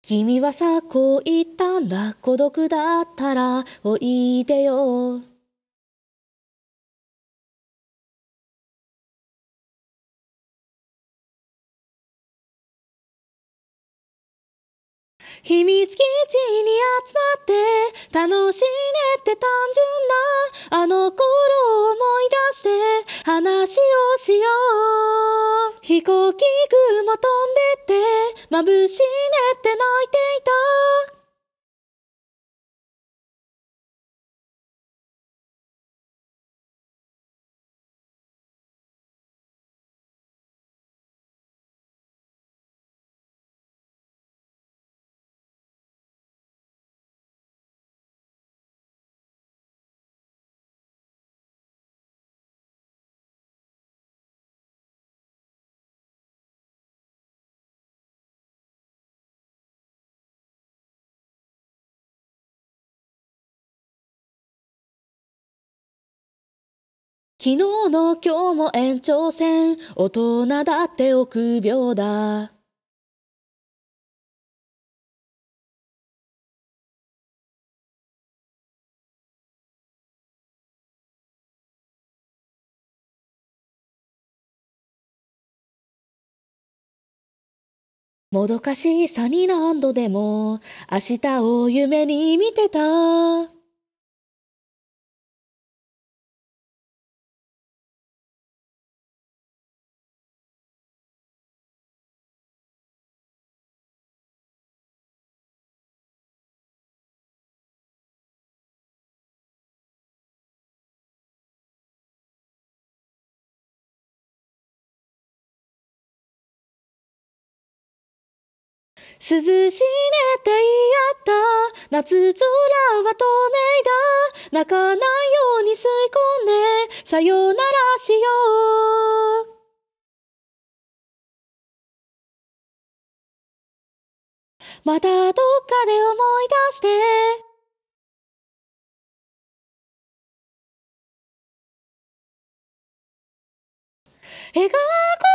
君はさ、こう言ったんだ。孤独だったらおいでよ。秘密基地に集まって楽しねって単純なあの頃を思い出して話をしよう。飛行機雲飛んでって眩しねって泣いていた。昨日の今日も延長戦、大人だって臆病だ。もどかしさに何度でも明日を夢に見てた。涼しいねって言い合った夏空は透明だ。泣かないように吸い込んでさよならしよう。またどっかで思い出して描く